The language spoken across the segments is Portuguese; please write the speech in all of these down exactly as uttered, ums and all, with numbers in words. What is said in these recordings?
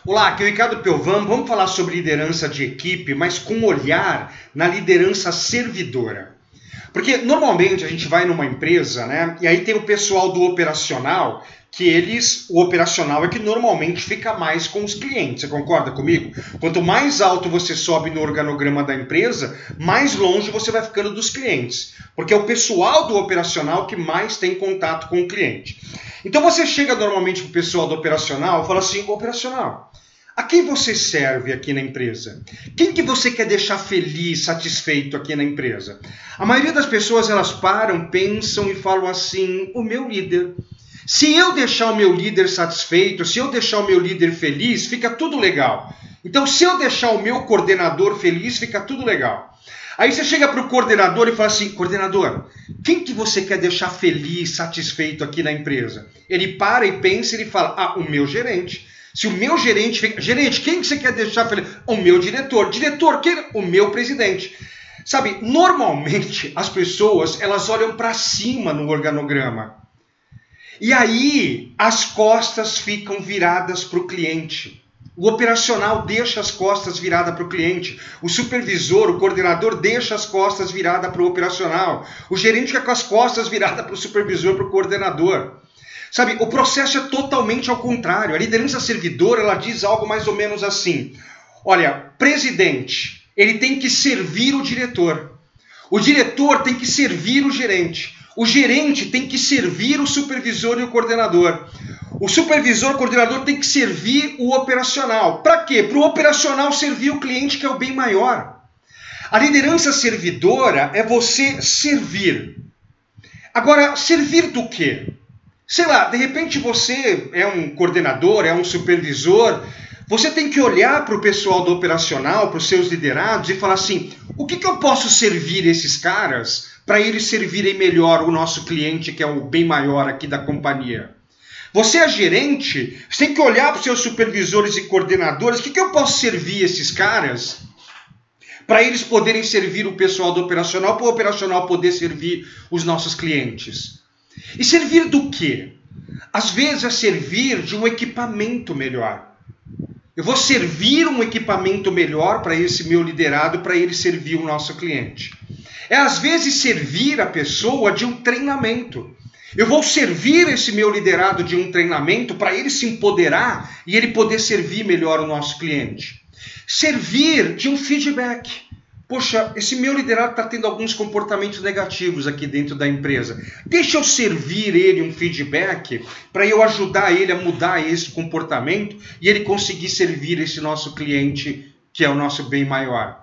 Olá, aqui é o Ricardo Pelvan. Vamos falar sobre liderança de equipe, mas com um olhar na liderança servidora. Porque normalmente a gente vai numa empresa, né? E aí tem o pessoal do operacional, que eles, o operacional é que normalmente fica mais com os clientes. Você concorda comigo? Quanto mais alto você sobe no organograma da empresa, mais longe você vai ficando dos clientes. Porque é o pessoal do operacional que mais tem contato com o cliente. Então você chega normalmente para o pessoal do operacional e fala assim: operacional, a quem você serve aqui na empresa? Quem que você quer deixar feliz, satisfeito aqui na empresa? A maioria das pessoas, elas param, pensam e falam assim: o meu líder. Se eu deixar o meu líder satisfeito, se eu deixar o meu líder feliz, fica tudo legal. Então, se eu deixar o meu coordenador feliz, fica tudo legal. Aí você chega para o coordenador e fala assim: coordenador, quem que você quer deixar feliz, satisfeito aqui na empresa? Ele para e pensa e ele fala: ah, o meu gerente. Se o meu gerente fica... Gerente, quem que você quer deixar feliz? O meu diretor. Diretor, quem? O meu presidente. Sabe, normalmente as pessoas, elas olham para cima no organograma. E aí as costas ficam viradas para o cliente. O operacional deixa as costas viradas para o cliente. O supervisor, o coordenador deixa as costas viradas para o operacional. O gerente fica com as costas viradas para o supervisor, para o coordenador. Sabe, o processo é totalmente ao contrário. A liderança servidora, ela diz algo mais ou menos assim: olha, presidente, ele tem que servir o diretor. O diretor tem que servir o gerente. O gerente tem que servir o supervisor e o coordenador. O supervisor e o coordenador tem que servir o operacional. Para quê? Para o operacional servir o cliente, que é o bem maior. A liderança servidora é você servir. Agora, servir do quê? Sei lá, de repente você é um coordenador, é um supervisor. Você tem que olhar para o pessoal do operacional, para os seus liderados e falar assim: o que, que eu posso servir esses caras para eles servirem melhor o nosso cliente, que é o bem maior aqui da companhia? Você é gerente, você tem que olhar para os seus supervisores e coordenadores: o que, que eu posso servir esses caras para eles poderem servir o pessoal do operacional, para o operacional poder servir os nossos clientes? E servir do quê? Às vezes é servir de um equipamento melhor. Eu vou servir um equipamento melhor para esse meu liderado, para ele servir o nosso cliente. É às vezes servir a pessoa de um treinamento. Eu vou servir esse meu liderado de um treinamento para ele se empoderar e ele poder servir melhor o nosso cliente. Servir de um feedback. Poxa, esse meu liderado está tendo alguns comportamentos negativos aqui dentro da empresa. Deixa eu servir ele um feedback para eu ajudar ele a mudar esse comportamento e ele conseguir servir esse nosso cliente, que é o nosso bem maior.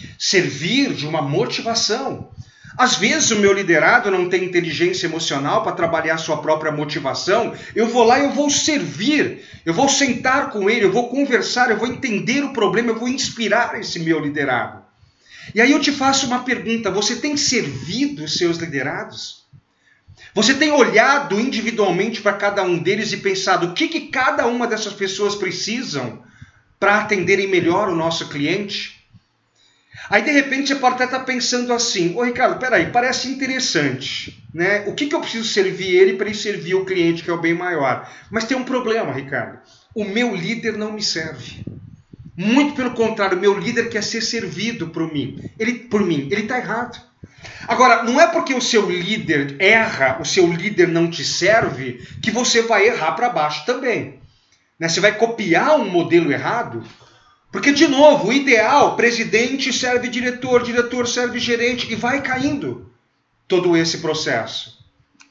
Servir de uma motivação. Às vezes o meu liderado não tem inteligência emocional para trabalhar a sua própria motivação. Eu vou lá e eu vou servir. Eu vou sentar com ele, eu vou conversar, eu vou entender o problema, eu vou inspirar esse meu liderado. E aí eu te faço uma pergunta: você tem servido os seus liderados? Você tem olhado individualmente para cada um deles e pensado o que, que cada uma dessas pessoas precisam para atenderem melhor o nosso cliente? Aí de repente você pode até estar pensando assim: ô Ricardo, peraí, parece interessante, né? O que, que eu preciso servir ele para ele servir o cliente, que é o bem maior? Mas tem um problema, Ricardo: o meu líder não me serve. Muito pelo contrário, o meu líder quer ser servido por mim. Ele, por mim. Ele está errado. Agora, não é porque o seu líder erra, o seu líder não te serve, que você vai errar para baixo também. Né? Você vai copiar um modelo errado? Porque, de novo, o ideal: presidente serve diretor, diretor serve gerente, e vai caindo todo esse processo.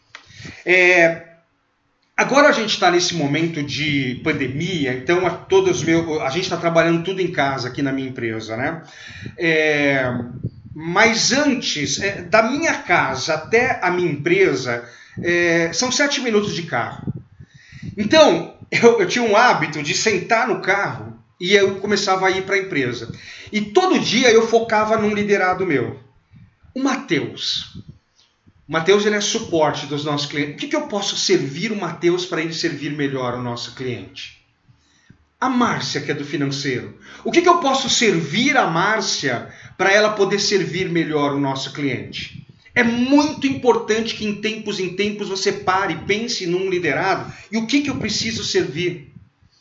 É... Agora a gente está nesse momento de pandemia, então a, todos meu, a gente está trabalhando tudo em casa aqui na minha empresa, né? É, mas antes, é, da minha casa até a minha empresa, é, são sete minutos de carro. Então, eu, eu tinha um hábito de sentar no carro e eu começava a ir para a empresa. E todo dia eu focava num liderado meu, o Matheus. O Matheus, ele é suporte dos nossos clientes. O que, que eu posso servir o Matheus para ele servir melhor o nosso cliente? A Márcia, que é do financeiro. O que, que eu posso servir a Márcia para ela poder servir melhor o nosso cliente? É muito importante que em tempos em tempos você pare, pense num liderado e o que, que eu preciso servir.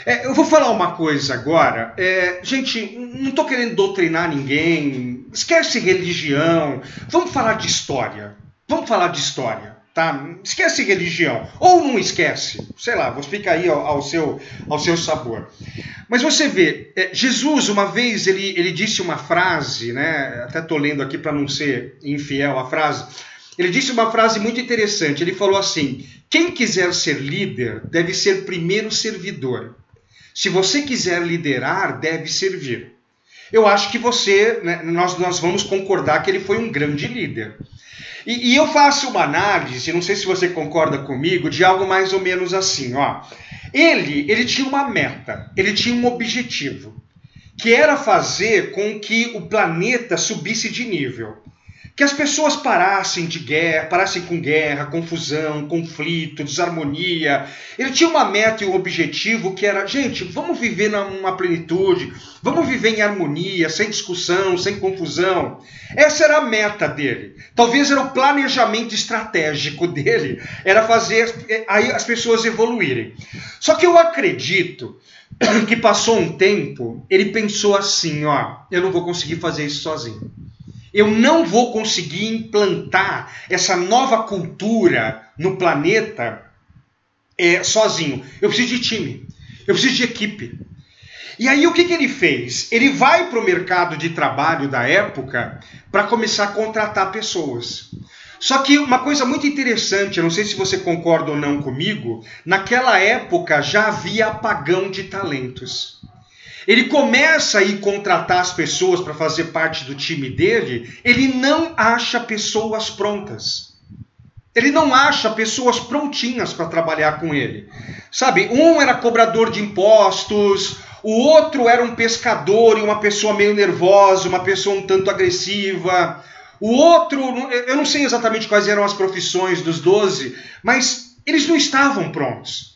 É, eu vou falar uma coisa agora. É, gente, não estou querendo doutrinar ninguém. Esquece religião. Vamos falar de história. Vamos falar de história, tá? Esquece religião. Ou não esquece. Sei lá, vou explicar aí ao, ao, seu, ao seu sabor. Mas você vê, é, Jesus, uma vez, ele, ele disse uma frase, né? Até estou lendo aqui para não ser infiel a frase. Ele disse uma frase muito interessante. Ele falou assim: quem quiser ser líder deve ser primeiro servidor. Se você quiser liderar, deve servir. Eu acho que você, né, nós, nós vamos concordar que ele foi um grande líder. E, e eu faço uma análise, não sei se você concorda comigo, de algo mais ou menos assim, ó. Ele, ele tinha uma meta, ele tinha um objetivo, que era fazer com que o planeta subisse de nível. Que as pessoas parassem de guerra, parassem com guerra, confusão, conflito, desarmonia. Ele tinha uma meta e um objetivo que era, gente, vamos viver numa plenitude, vamos viver em harmonia, sem discussão, sem confusão. Essa era a meta dele. Talvez era o planejamento estratégico dele, era fazer aí as pessoas evoluírem. Só que eu acredito que passou um tempo, ele pensou assim, ó, eu não vou conseguir fazer isso sozinho. Eu não vou conseguir implantar essa nova cultura no planeta é, sozinho. Eu preciso de time. Eu preciso de equipe. E aí o que, que ele fez? Ele vai para o mercado de trabalho da época para começar a contratar pessoas. Só que uma coisa muito interessante, eu não sei se você concorda ou não comigo, naquela época já havia apagão de talentos. Ele começa a ir contratar as pessoas para fazer parte do time dele, ele não acha pessoas prontas. Ele não acha pessoas prontinhas para trabalhar com ele. Sabe, um era cobrador de impostos, o outro era um pescador e uma pessoa meio nervosa, uma pessoa um tanto agressiva. O outro, eu não sei exatamente quais eram as profissões dos doze, mas eles não estavam prontos.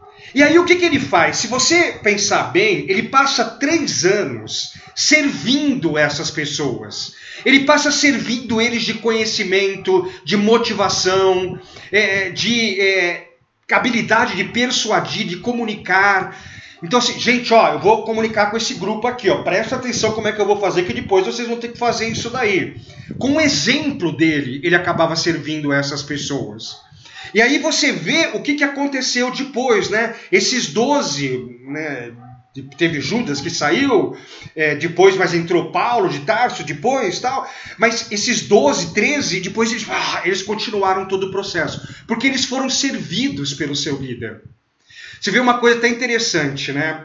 E aí o que, que ele faz? Se você pensar bem, ele passa três anos servindo essas pessoas. Ele passa servindo eles de conhecimento, de motivação, é, de é, habilidade de persuadir, de comunicar. Então assim, gente, ó, eu vou comunicar com esse grupo aqui, ó, presta atenção como é que eu vou fazer, que depois vocês vão ter que fazer isso daí. Com o exemplo dele, ele acabava servindo essas pessoas. E aí você vê o que, que aconteceu depois, né? Esses doze, né? Teve Judas que saiu é, depois, mas entrou Paulo de Tarso depois tal. Mas esses doze, treze, depois eles, ah, eles continuaram todo o processo. Porque eles foram servidos pelo seu líder. Você vê uma coisa até interessante, né?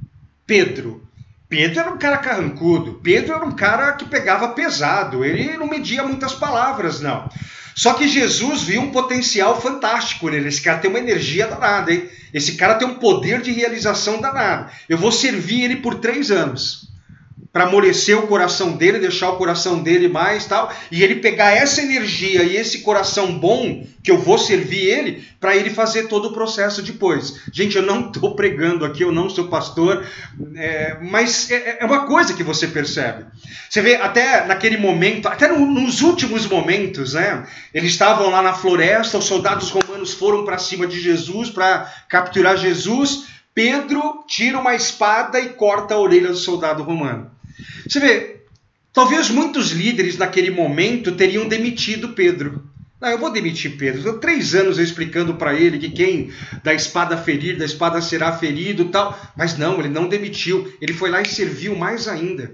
Pedro. Pedro era um cara carrancudo. Pedro era um cara que pegava pesado. Ele não media muitas palavras, não. Só que Jesus viu um potencial fantástico nele. Esse cara tem uma energia danada, hein? Esse cara tem um poder de realização danado. Eu vou servir ele por três anos. Para amolecer o coração dele, deixar o coração dele mais tal. E ele pegar essa energia e esse coração bom, que eu vou servir ele, para ele fazer todo o processo depois. Gente, eu não estou pregando aqui, eu não sou pastor, é, mas é, é uma coisa que você percebe. Você vê, até naquele momento, até no, nos últimos momentos, né? Eles estavam lá na floresta, os soldados romanos foram para cima de Jesus para capturar Jesus. Pedro tira uma espada e corta a orelha do soldado romano. Você vê, talvez muitos líderes naquele momento teriam demitido Pedro. Não, eu vou demitir Pedro. Estou três anos eu explicando para ele que quem da espada ferir, da espada será ferido e tal. Mas não, ele não demitiu. Ele foi lá e serviu mais ainda.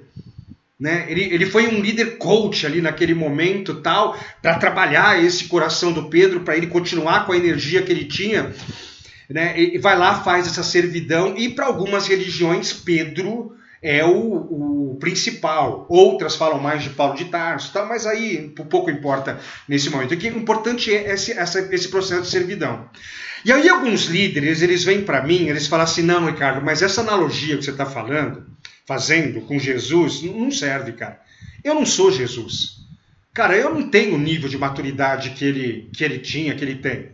Né? Ele, ele foi um líder coach ali naquele momento tal, para trabalhar esse coração do Pedro, para ele continuar com a energia que ele tinha. Né? E vai lá, faz essa servidão. E para algumas religiões, Pedro é o, o principal. Outras falam mais de Paulo de Tarso, tá? Mas aí pouco importa nesse momento. O que é importante é esse, essa, esse processo de servidão. E aí alguns líderes, eles vêm para mim, eles falam assim, não, Ricardo, mas essa analogia que você está falando, fazendo com Jesus, não serve, cara. Eu não sou Jesus. Cara, eu não tenho o nível de maturidade que ele, que ele tinha, que ele tem.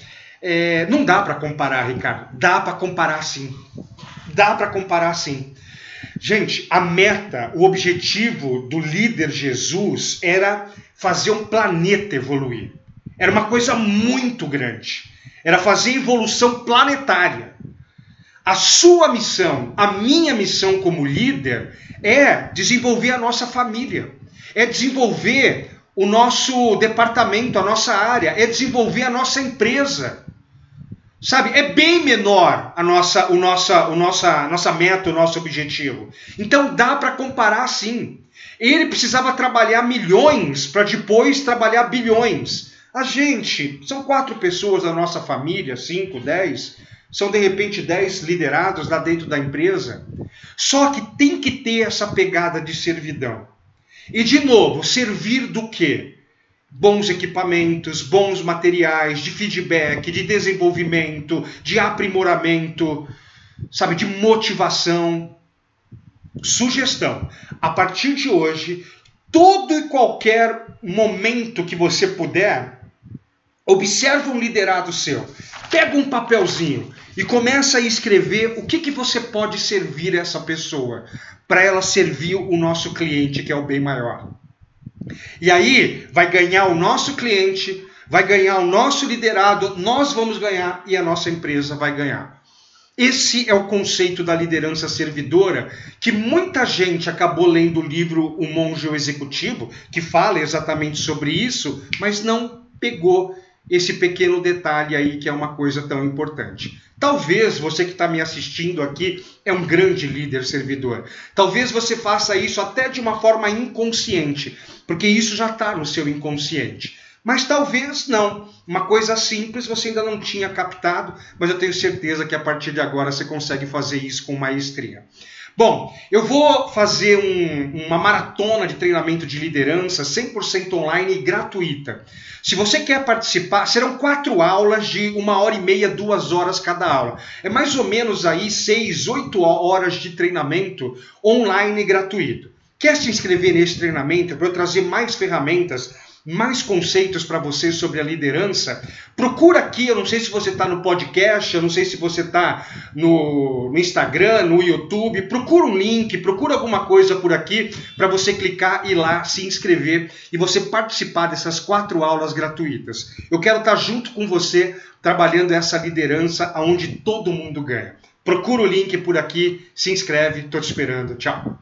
É, não dá para comparar, Ricardo. Dá para comparar sim. Dá para comparar sim. Gente, a meta, o objetivo do líder Jesus era fazer um planeta evoluir. Era uma coisa muito grande. Era fazer evolução planetária. A sua missão, a minha missão como líder é desenvolver a nossa família, é desenvolver o nosso departamento, a nossa área, é desenvolver a nossa empresa. Sabe, é bem menor a nossa, o nossa, o nossa, nossa meta, o nosso objetivo. Então dá para comparar sim. Ele precisava trabalhar milhões para depois trabalhar bilhões. A gente, são quatro pessoas da nossa família, cinco, dez, são de repente dez liderados lá dentro da empresa. Só que tem que ter essa pegada de servidão. E de novo, servir do quê? Bons equipamentos, bons materiais, de feedback, de desenvolvimento, de aprimoramento, sabe, de motivação. Sugestão, a partir de hoje, todo e qualquer momento que você puder, observe um liderado seu, pega um papelzinho e começa a escrever o que, que você pode servir essa pessoa, para ela servir o nosso cliente, que é o bem maior. E aí vai ganhar o nosso cliente, vai ganhar o nosso liderado, nós vamos ganhar e a nossa empresa vai ganhar. Esse é o conceito da liderança servidora, que muita gente acabou lendo o livro O Monge e o Executivo, que fala exatamente sobre isso, mas não pegou esse pequeno detalhe aí que é uma coisa tão importante. Talvez você que está me assistindo aqui é um grande líder servidor. Talvez você faça isso até de uma forma inconsciente, porque isso já está no seu inconsciente. Mas talvez não. Uma coisa simples você ainda não tinha captado, mas eu tenho certeza que a partir de agora você consegue fazer isso com maestria. Bom, eu vou fazer um, uma maratona de treinamento de liderança cem por cento online e gratuita. Se você quer participar, serão quatro aulas de uma hora e meia, duas horas cada aula. É mais ou menos aí seis, oito horas de treinamento online e gratuito. Quer se inscrever nesse treinamento para eu trazer mais ferramentas, mais conceitos para você sobre a liderança? Procura aqui, eu não sei se você está no podcast, eu não sei se você está no, no Instagram, no YouTube, procura um link, procura alguma coisa por aqui para você clicar e ir lá, se inscrever e você participar dessas quatro aulas gratuitas. Eu quero estar junto com você trabalhando essa liderança onde todo mundo ganha. Procura o link por aqui, se inscreve, estou te esperando. Tchau!